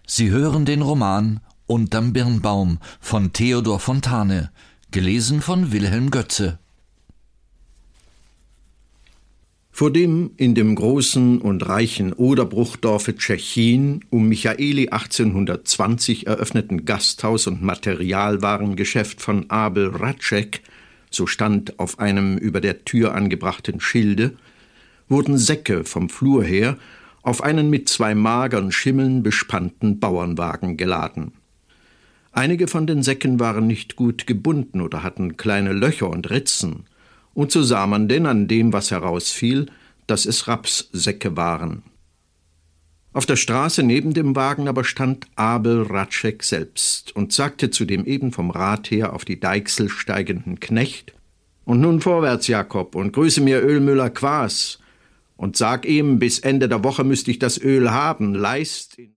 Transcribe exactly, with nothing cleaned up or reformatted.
Sie hören den Roman Unterm Birnbaum von Theodor Fontane, gelesen von Wilhelm Götze. Vor dem in dem großen und reichen Oderbruchdorfe Tschechin um Michaeli achtzehnhundertzwanzig eröffneten Gasthaus- und Materialwarengeschäft von Abel Ratschek, so stand auf einem über der Tür angebrachten Schilde, wurden Säcke vom Flur her auf einen mit zwei mageren Schimmeln bespannten Bauernwagen geladen. Einige von den Säcken waren nicht gut gebunden oder hatten kleine Löcher und Ritzen, und so sah man denn an dem, was herausfiel, dass es Rapssäcke waren. Auf der Straße neben dem Wagen aber stand Abel Ratschek selbst und sagte zu dem eben vom Rad her auf die Deichsel steigenden Knecht: »Und nun vorwärts, Jakob, und grüße mir Ölmüller Quaas, und sag ihm, bis Ende der Woche müsste ich das Öl haben, leist